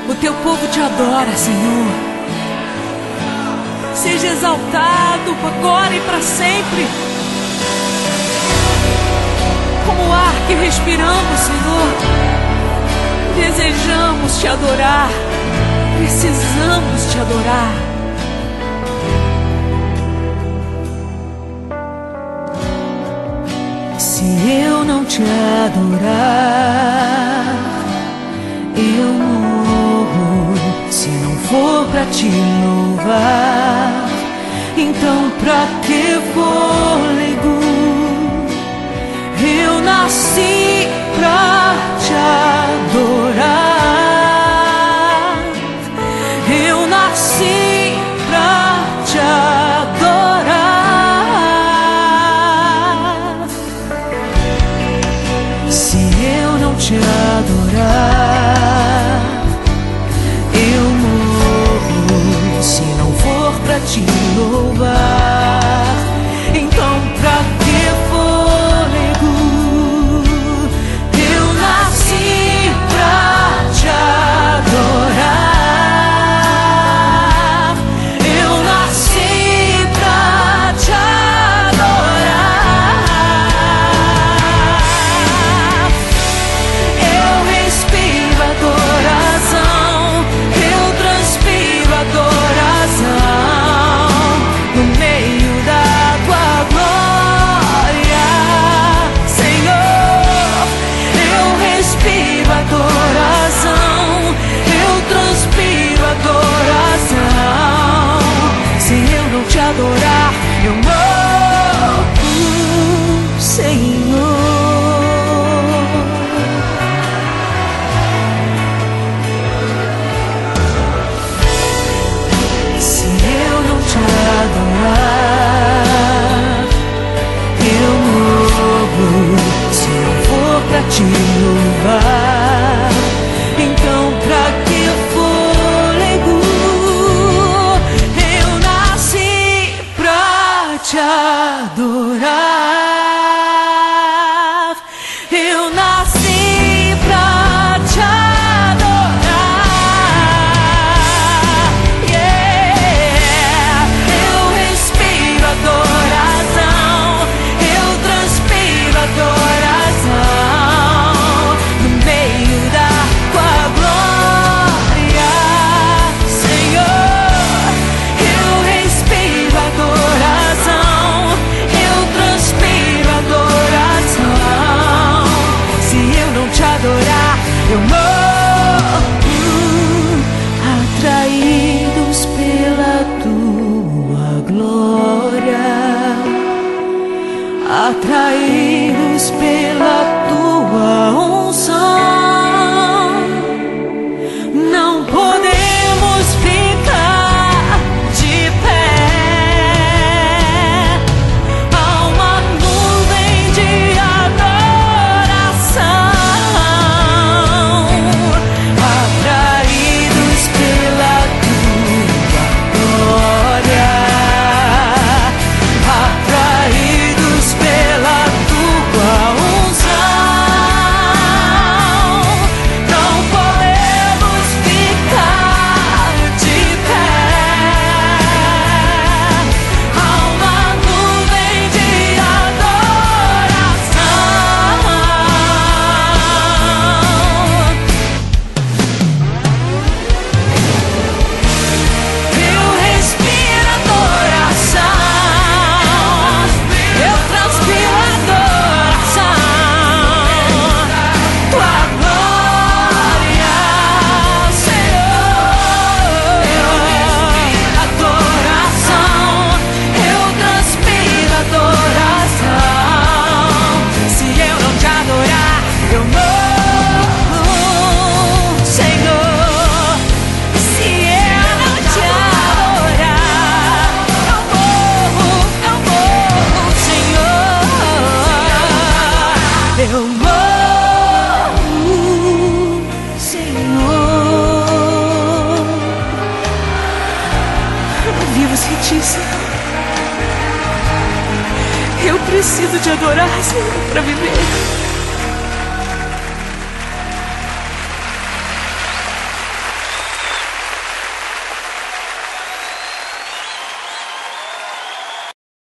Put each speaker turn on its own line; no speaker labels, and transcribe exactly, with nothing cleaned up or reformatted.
O teu povo te adora, Senhor. Seja exaltado agora e para sempre. Como o ar que respiramos, Senhor, desejamos te adorar. Precisamos te adorar. Se eu não te adorar, eu morro. Se não for pra te louvar, então pra que fôlego? Eu nasci pra te adorar. Eu nasci pra te adorar. Se eu não te adorar, eu morro. Se não for pra te louvar, então pra que fôlego? Eu nasci pra te adorar. Eu nasci pra te adorar. Eu respiro adoração, eu transpiro adoração no meio da tua glória, Senhor. Eu respiro adoração, eu transpiro adoração. Se eu não te adorar, eu morro, Senhor. Se eu não te adorar, eu morro. Se não for pra te louvar, então pra que fôlego? Eu nasci pra te adorar. Eu nasci pra te adorar. Yeah. Eu respiro adoração, eu transpiro adoração no meio da tua glória, Senhor. Eu respiro adoração, eu transpiro adoração. Se eu não te adorar, eu morro. Atraídos pela tua glória, atraídos pela tua unção, não podemos ficar de pé. Há uma nuvem de adoração, atraídos pela tua glória, atraídos pela tua unção, não podemos ficar de pé. Há uma nuvem de adoração. Eu respiro adoração, eu transpiro adoração. Tua glória, Senhor. Eu respiro adoração, eu transpiro adoração. Se eu não te adorar, eu morro, Senhor. Se eu não te adorar, eu morro, eu morro, Senhor. Eu morro, Senhor. Eu não vivo sem ti, Senhor. Eu preciso te adorar, Senhor, para viver.